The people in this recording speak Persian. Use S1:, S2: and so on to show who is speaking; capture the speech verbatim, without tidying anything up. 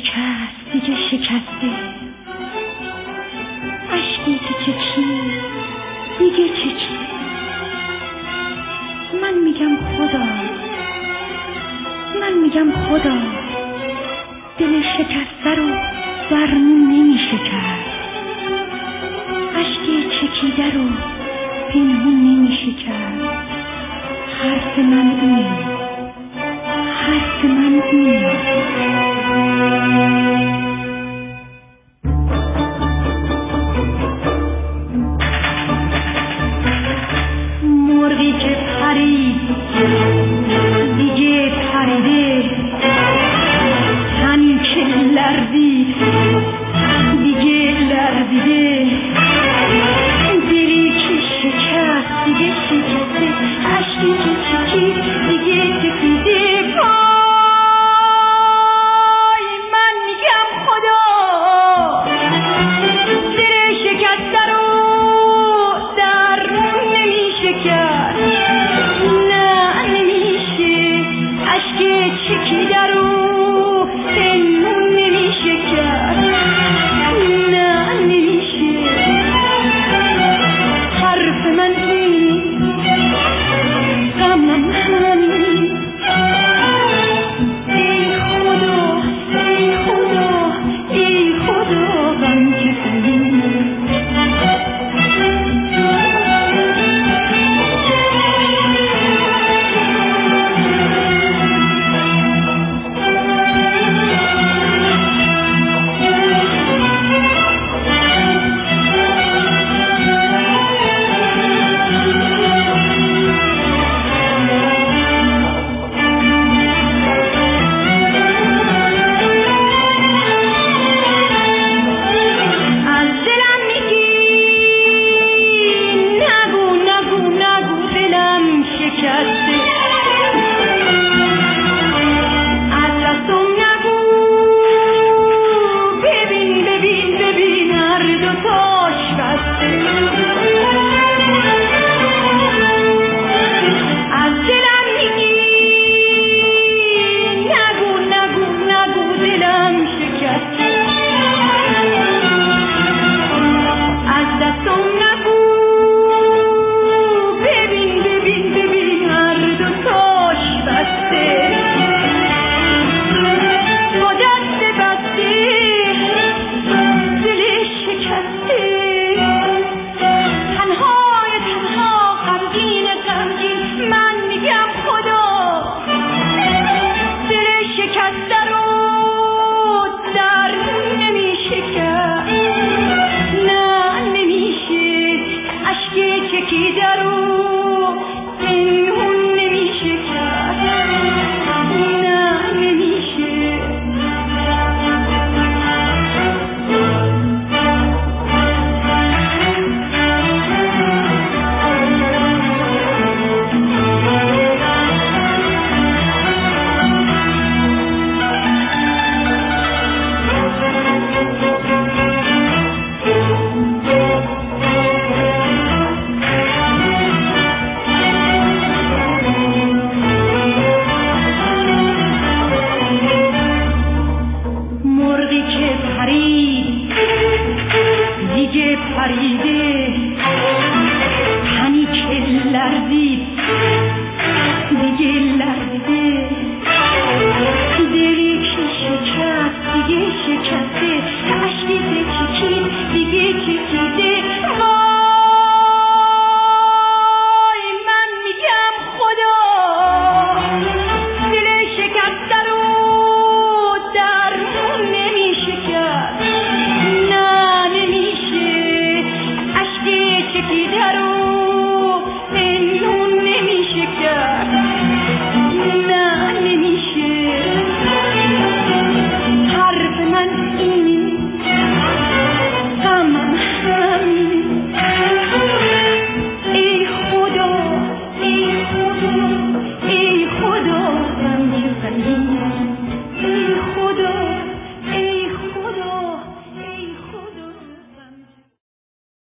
S1: شکست دیگه شکسته، اشکی که چکید دیگه چکیده. من میگم خدا، من میگم خدا، دل شکسته رو درمون نمیشه کرد، اشکی چکیده رو پنهون نمیشه کرد. حرف من اینه، حرف من اینه. مرغی که پرید دیگه پریده، تنی که لرزید دیگه لرزیده، دلی که شکست دیگه شکسته، اشکی که چکید دیگه چکیده. پای من میگم خدا، دل شکسته رو درمون نمیشه کرد، نه نمیشه، اشکی چکیده رو پنهون نمیشه کرد، نه نمیشه. حرف من این، غمم همین. ای خدا، ای خدا، ای خدا، غم کسیم. پریده